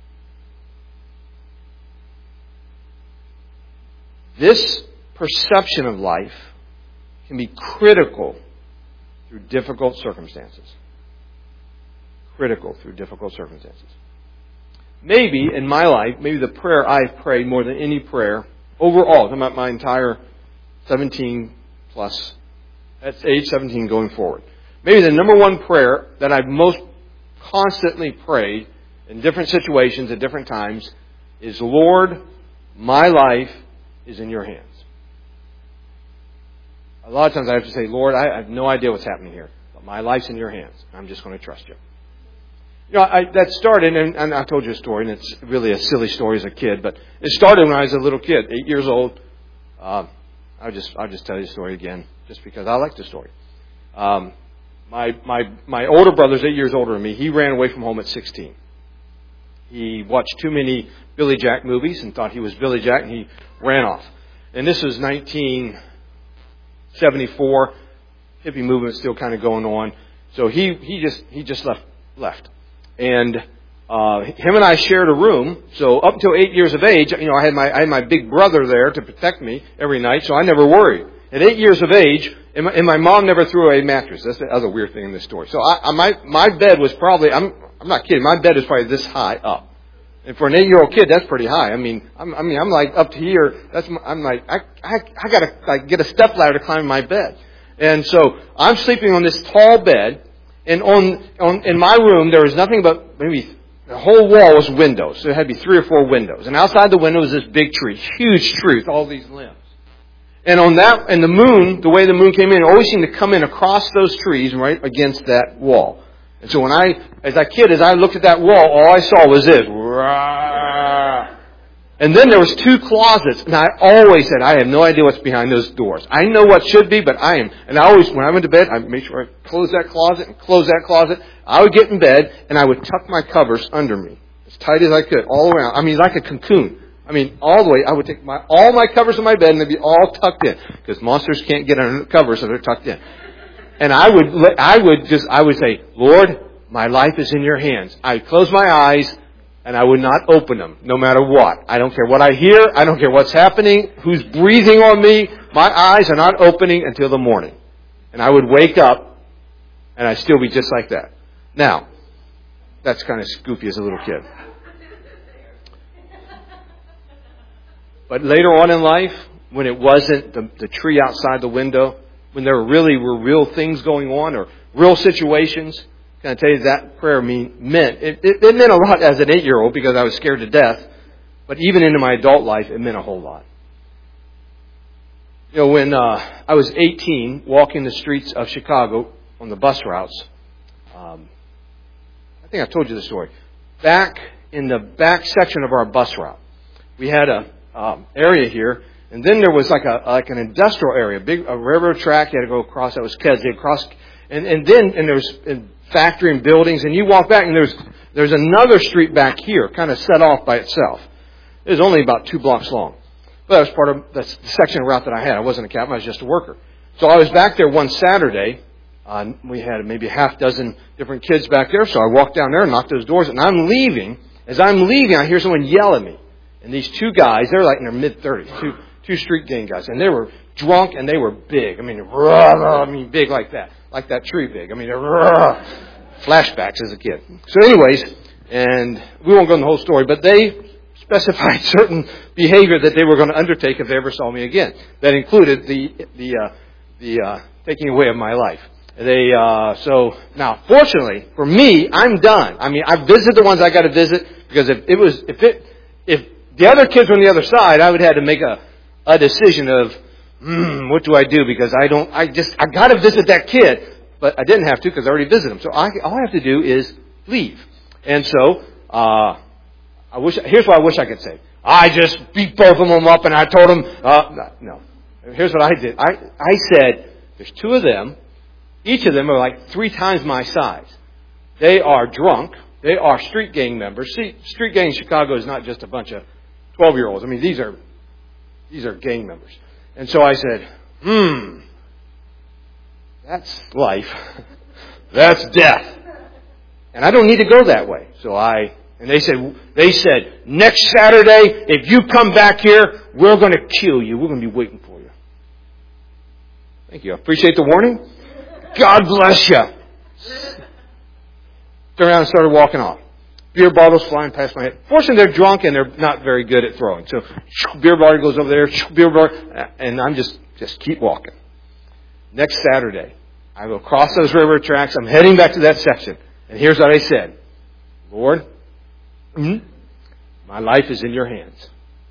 This perception of life can be critical through difficult circumstances. Critical through difficult circumstances. Maybe in my life, maybe the prayer I've prayed more than any prayer overall, talking about my entire 17 plus, that's age 17 going forward. Maybe the number one prayer that I've most constantly prayed in different situations at different times is, Lord, my life is in your hands. A lot of times I have to say, Lord, I have no idea what's happening here, but my life's in your hands. I'm just going to trust you. That started, and I told you a story, and it's really a silly story as a kid, but it started when I was a little kid, 8 years old. I'll just tell you the story again, just because I like the story. My older brother's 8 years older than me. He ran away from home at 16. He watched too many Billy Jack movies and thought he was Billy Jack, and he ran off. And this was 1974. hippie movement still kind of going on. So he just left. And him and I shared a room. So up until 8 years of age, I had my big brother there to protect me every night, so I never worried. At 8 years of age, and my mom never threw away a mattress. That's the other weird thing in this story. So my bed was probably, I'm not kidding, my bed is probably this high up. And for an 8-year-old kid, that's pretty high. I'm like up to here. I gotta get a step ladder to climb my bed. And so I'm sleeping on this tall bed, and in my room there was nothing but maybe the whole wall was windows. So it had to be 3 or 4 windows. And outside the window was this big tree, huge tree with all these limbs. And and the moon, the way the moon came in, it always seemed to come in across those trees right against that wall. And so as I looked at that wall, all I saw was this. And then there was 2 closets, and I always said, I have no idea what's behind those doors. I know what should be, but I am. And I always, when I went to bed, I made sure I closed that closet and closed that closet. I would get in bed, and I would tuck my covers under me as tight as I could, all around. Like a cocoon. All the way. I would take all my covers in my bed, and they'd be all tucked in, because monsters can't get under the covers, so they're tucked in. And I would say, Lord, my life is in your hands. I would close my eyes, and I would not open them, no matter what. I don't care what I hear. I don't care what's happening, who's breathing on me. My eyes are not opening until the morning. And I would wake up, and I'd still be just like that. Now, that's kind of goofy as a little kid. But later on in life, when it wasn't the tree outside the window, when there were real things going on or real situations, can I tell you that prayer meant, it meant a lot as an 8-year-old because I was scared to death. But even into my adult life, it meant a whole lot. When I was 18, walking the streets of Chicago on the bus routes, I think I've told you the story. Back in the back section of our bus route, we had a area here, and then there was like an industrial area, a railroad track. You had to go across. That was Keds. They crossed, and there was factory and buildings, and you walk back, and there's another street back here, kind of set off by itself. It was only about 2 blocks long, but that was part of the section of route that I had. I wasn't a captain; I was just a worker. So I was back there one Saturday. We had maybe a half dozen different kids back there, so I walked down there and knocked those doors, and I'm leaving. As I'm leaving, I hear someone yell at me. And these 2 guys, they're like in their mid-30s, two street gang guys. And they were drunk and they were big. Big like that. Like that tree big. Flashbacks as a kid. So anyways, and we won't go into the whole story, but they specified certain behavior that they were going to undertake if they ever saw me again. That included the taking away of my life. So now, fortunately for me, I'm done. I visited the ones I got to visit, because if the other kids were on the other side, I would have to make a decision of, what do I do? Because I got to visit that kid, but I didn't have to because I already visited him. So all I have to do is leave. And so, here's what I wish I could say. I just beat both of them up and I told them, no. Here's what I did. I said, there's 2 of them. Each of them are like 3 times my size. They are drunk. They are street gang members. See, street gang in Chicago is not just a bunch of 12-year-olds. These are gang members. And so I said, that's life. That's death. And I don't need to go that way. And they said, next Saturday, if you come back here, we're going to kill you. We're going to be waiting for you. Thank you. I appreciate the warning. God bless you. Turned around and started walking off. Beer bottles flying past my head. Fortunately, they're drunk and they're not very good at throwing. So, beer bottle goes over there, beer bottle, and I'm just keep walking. Next Saturday, I go across those railroad tracks. I'm heading back to that section. And here's what I said. Lord, my life is in your hands.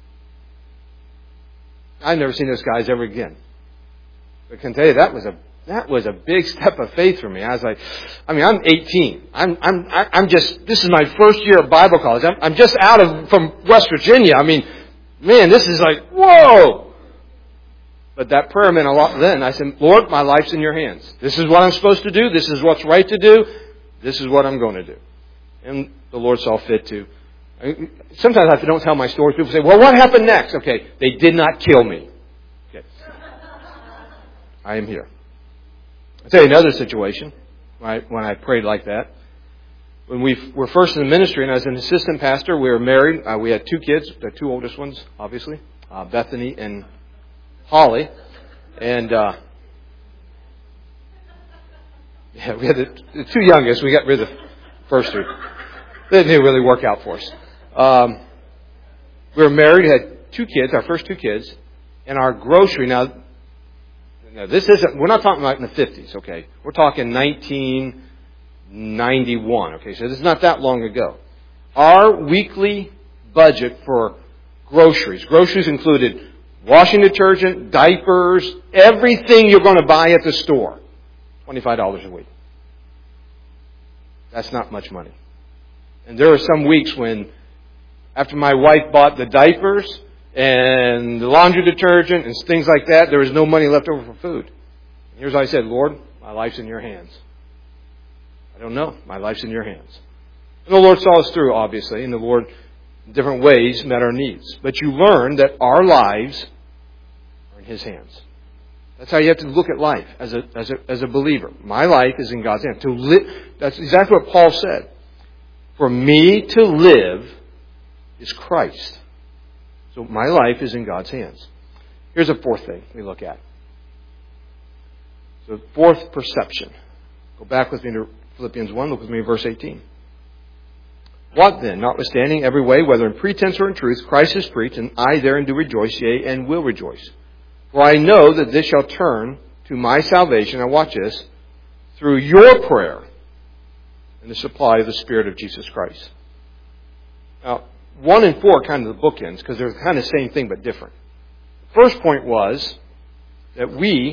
I've never seen those guys ever again. But I can tell you, that was a big step of faith for me. I was like, I'm 18. This is my first year of Bible college. I'm just from West Virginia. This is like, whoa. But that prayer meant a lot then. I said, Lord, my life's in your hands. This is what I'm supposed to do. This is what's right to do. This is what I'm going to do. And the Lord saw fit to. Sometimes I don't tell my stories. People say, well, what happened next? Okay, they did not kill me. Okay. I am here. I'll tell you another situation when I prayed like that. When we were first in the ministry and I was an assistant pastor, we were married. We had 2 kids, the 2 oldest ones, obviously, Bethany and Holly. And we had the 2 youngest. We got rid of the first 2. They didn't really work out for us. We were married, had 2 kids, our first 2 kids, and our grocery. Now this isn't. We're not talking about in the 50s, okay? We're talking 1991, okay? So this is not that long ago. Our weekly budget for groceries included washing detergent, diapers, everything you're going to buy at the store. $25 a week. That's not much money. And there were some weeks when, after my wife bought the diapers and the laundry detergent and things like that, there was no money left over for food. And here's what I said, Lord, my life's in your hands. I don't know. My life's in your hands. And the Lord saw us through, obviously, and the Lord, in different ways, met our needs. But you learn that our lives are in His hands. That's how you have to look at life as a believer. My life is in God's hands. That's exactly what Paul said. For me to live is Christ. So my life is in God's hands. Here's a 4th thing we look at. So 4th, perception. Go back with me to Philippians 1. Look with me at verse 18. What then? Notwithstanding every way, whether in pretense or in truth, Christ is preached, and I therein do rejoice, yea, and will rejoice. For I know that this shall turn to my salvation, now watch this, through your prayer and the supply of the Spirit of Jesus Christ. Now, 1 and 4 are kind of the bookends, because they're kind of the same thing but different. The first point was that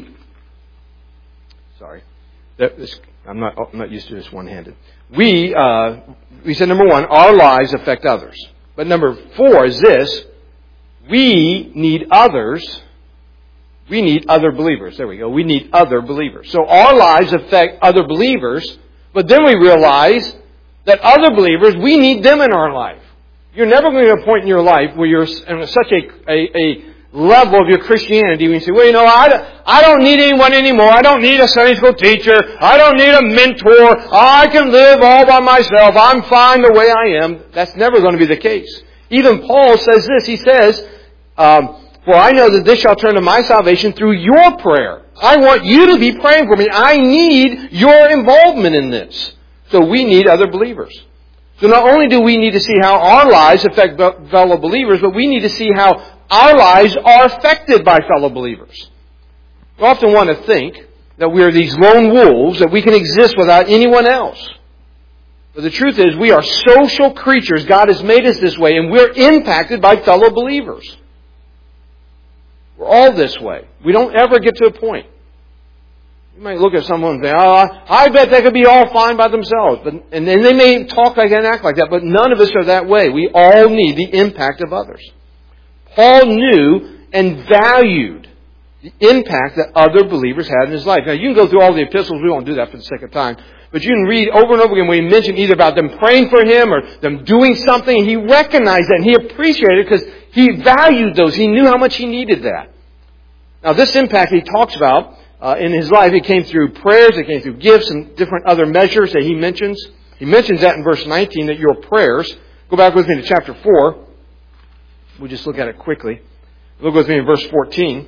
I'm not used to this one-handed. We said, number 1, our lives affect others. But number 4 is this: we need others. We need other believers. There we go. We need other believers. So our lives affect other believers, but then we realize that other believers, we need them in our life. You're never going to get a point in your life where you're in such a level of your Christianity when you say, well, I don't need anyone anymore. I don't need a Sunday school teacher. I don't need a mentor. I can live all by myself. I'm fine the way I am. That's never going to be the case. Even Paul says this. He says, for I know that this shall turn to my salvation through your prayer. I want you to be praying for me. I need your involvement in this. So we need other believers. So not only do we need to see how our lives affect fellow believers, but we need to see how our lives are affected by fellow believers. We often want to think that we are these lone wolves, that we can exist without anyone else. But the truth is, we are social creatures. God has made us this way, and we're impacted by fellow believers. We're all this way. We don't ever get to a point. You might look at someone and say, I bet they could be all fine by themselves. And they may talk like that and act like that, but none of us are that way. We all need the impact of others. Paul knew and valued the impact that other believers had in his life. Now, you can go through all the epistles. We won't do that for the sake of time. But you can read over and over again when he mentioned either about them praying for him or them doing something. He recognized that and he appreciated it because he valued those. He knew how much he needed that. Now, this impact he talks about in his life, it came through prayers, it came through gifts and different other measures that he mentions. He mentions that in verse 19, that your prayers. Go back with me to chapter 4. We'll just look at it quickly. Look with me in verse 14.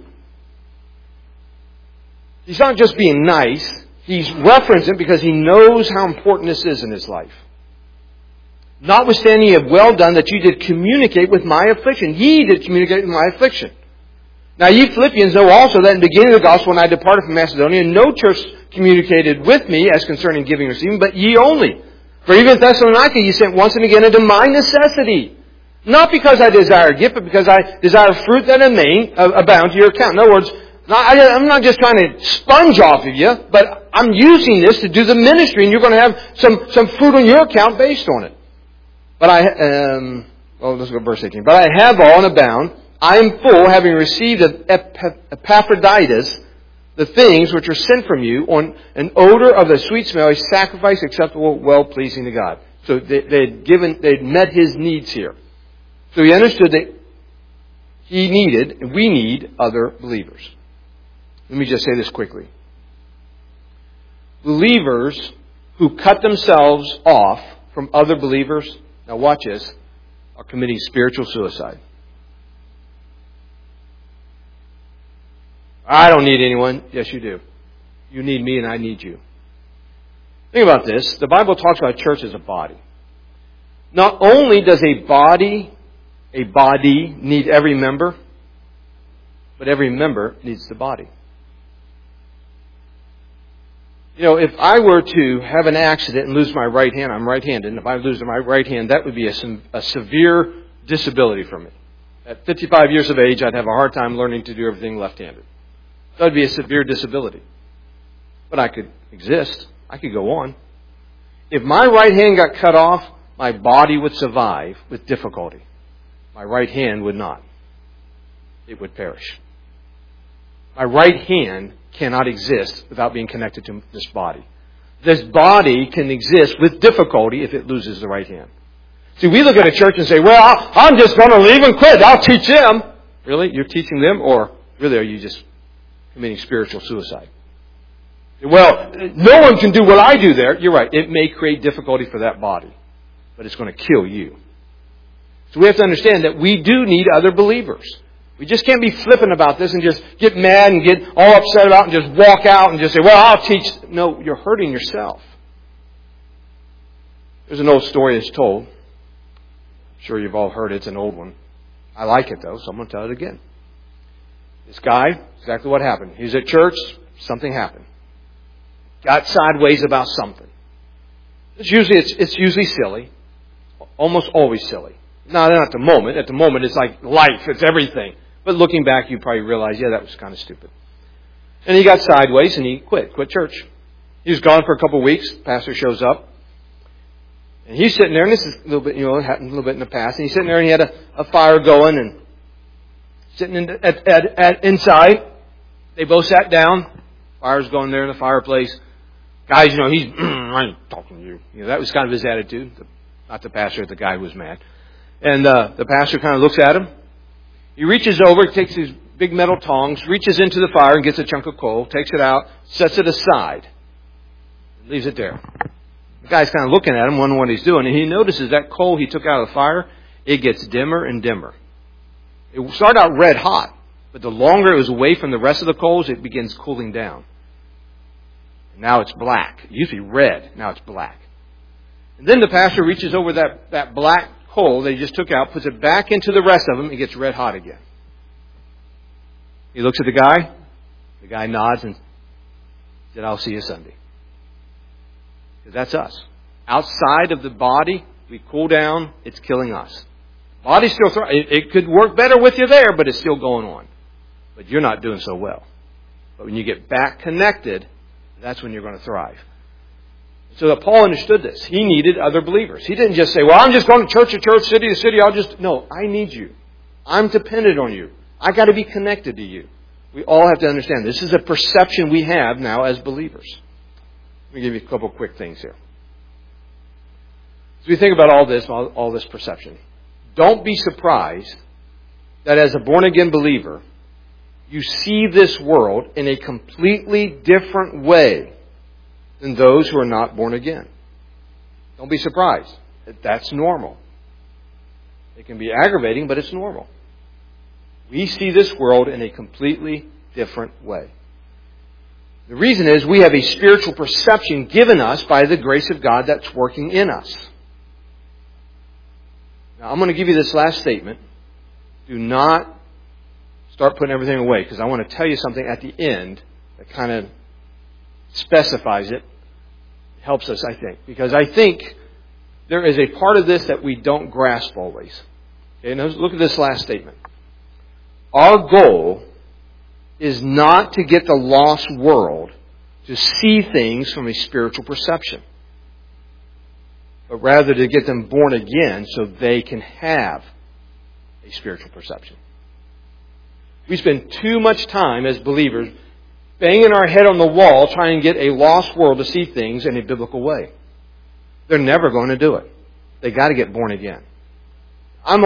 He's not just being nice. He's referencing it because he knows how important this is in his life. Notwithstanding, you have well done that you did communicate with my affliction. He did communicate with my affliction. Now ye Philippians know also that in the beginning of the gospel, when I departed from Macedonia, no church communicated with me as concerning giving or receiving, but ye only. For even at Thessalonica ye sent once and again unto my necessity. Not because I desire a gift, but because I desire fruit that abound to your account. In other words, I'm not just trying to sponge off of you, but I'm using this to do the ministry, and you're going to have some fruit on your account based on it. But let's go to verse 18. But I have all and abound. I am full, having received of Epaphroditus the things which are sent from you on an odor of a sweet smell, a sacrifice acceptable, well-pleasing to God. So they'd met his needs here. So he understood that he needed, and we need, other believers. Let me just say this quickly. Believers who cut themselves off from other believers, now watch this, are committing spiritual suicide. I don't need anyone. Yes, you do. You need me and I need you. Think about this. The Bible talks about church as a body. Not only does a body need every member, but every member needs the body. You know, if I were to have an accident and lose my right hand, I'm right-handed, and if I lose my right hand, that would be a severe disability for me. At 55 years of age, I'd have a hard time learning to do everything left-handed. That would be a severe disability. But I could exist. I could go on. If my right hand got cut off, my body would survive with difficulty. My right hand would not. It would perish. My right hand cannot exist without being connected to this body. This body can exist with difficulty if it loses the right hand. See, we look at a church and say, well, I'm just going to leave and quit. I'll teach them. Really? You're teaching them? Or really are you just committing spiritual suicide? Well, no one can do what I do there. You're right. It may create difficulty for that body, but it's going to kill you. So we have to understand that we do need other believers. We just can't be flippant about this and just get mad and get all upset about it and just walk out and just say, well, I'll teach. No, you're hurting yourself. There's an old story that's told. I'm sure you've all heard it. It's an old one. I like it, though, so I'm going to tell it again. This guy, exactly what happened. He was at church. Something happened. Got sideways about something. It's usually silly. Almost always silly. Not at the moment. At the moment, it's like life. It's everything. But looking back, you probably realize, yeah, that was kind of stupid. And he got sideways and he quit church. He was gone for a couple of weeks. Pastor shows up. And he's sitting there, and this is a little bit, it happened a little bit in the past. And he's sitting there and he had a fire going and sitting inside. They both sat down. Fire's going there in the fireplace. Guys, he's, I ain't talking to you. That was kind of his attitude. Not the pastor, the guy who was mad. And the pastor kind of looks at him. He reaches over, takes these big metal tongs, reaches into the fire and gets a chunk of coal, takes it out, sets it aside, and leaves it there. The guy's kind of looking at him, wondering what he's doing, and he notices that coal he took out of the fire, it gets dimmer and dimmer. It started out red hot, but the longer it was away from the rest of the coals, it begins cooling down. Now it's black. It used to be red, now it's black. And then the pastor reaches over that black coal that he just took out, puts it back into the rest of them, it gets red hot again. He looks at the guy nods and said, I'll see you Sunday. Because that's us. Outside of the body, we cool down, it's killing us. Body's still it could work better with you there, but it's still going on. But you're not doing so well. But when you get back connected, that's when you're going to thrive. So that Paul understood this. He needed other believers. He didn't just say, well, I'm just going to church to church, city to city. No, I need you. I'm dependent on you. I got to be connected to you. We all have to understand this is a perception we have now as believers. Let me give you a couple quick things here. As we think about all this perception, don't be surprised that as a born-again believer, you see this world in a completely different way than those who are not born again. Don't be surprised. That's normal. It can be aggravating, but it's normal. We see this world in a completely different way. The reason is we have a spiritual perception given us by the grace of God that's working in us. Now, I'm going to give you this last statement. Do not start putting everything away, because I want to tell you something at the end that kind of specifies it. Helps us, I think. Because I think there is a part of this that we don't grasp always. Okay, now look at this last statement. Our goal is not to get the lost world to see things from a spiritual perception, but rather to get them born again so they can have a spiritual perception. We spend too much time as believers banging our head on the wall trying to get a lost world to see things in a biblical way. They're never going to do it. They got to get born again. In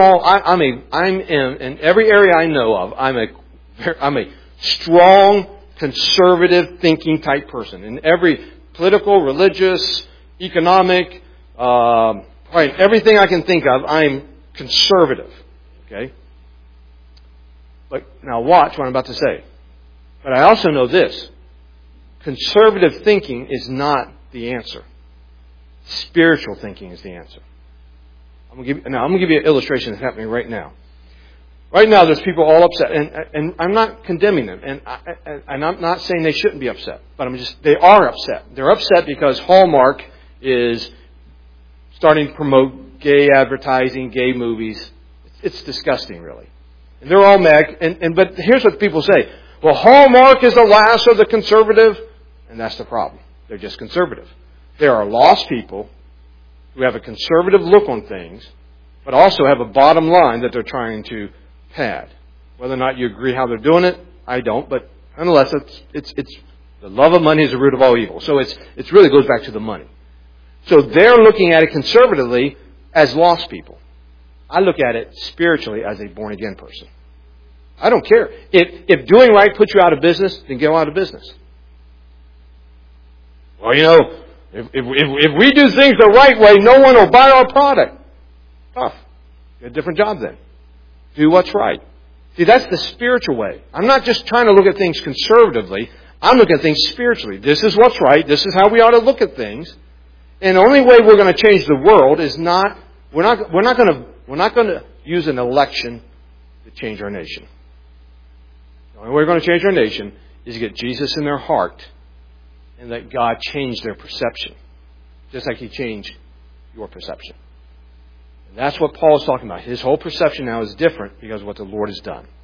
every area I know of, I'm a strong, conservative thinking type person. In every political, religious, economic, right, everything I can think of, I'm conservative. Okay? But now watch what I'm about to say. But I also know this. Conservative thinking is not the answer. Spiritual thinking is the answer. I'm going to give you an illustration that's happening right now. Right now, there's people all upset, and I'm not condemning them, and I'm not saying they shouldn't be upset, but they are upset. They're upset because Hallmark is starting to promote gay advertising, gay movies. It's disgusting, really. And they're all mad, but here's what people say. Well, Hallmark is the last of the conservative, and that's the problem. They're just conservative. There are lost people who have a conservative look on things, but also have a bottom line that they're trying to pad. Whether or not you agree how they're doing it, I don't, but nonetheless, it's the love of money is the root of all evil. So it really goes back to the money. So they're looking at it conservatively as lost people. I look at it spiritually as a born-again person. I don't care. If doing right puts you out of business, then go out of business. Well, if we do things the right way, no one will buy our product. Tough. Get a different job then. Do what's right. See, that's the spiritual way. I'm not just trying to look at things conservatively. I'm looking at things spiritually. This is what's right. This is how we ought to look at things. And the only way we're going to change the world is we're not going to use an election to change our nation. The only way we're going to change our nation is to get Jesus in their heart and let God change their perception, just like He changed your perception. And that's what Paul is talking about. His whole perception now is different because of what the Lord has done.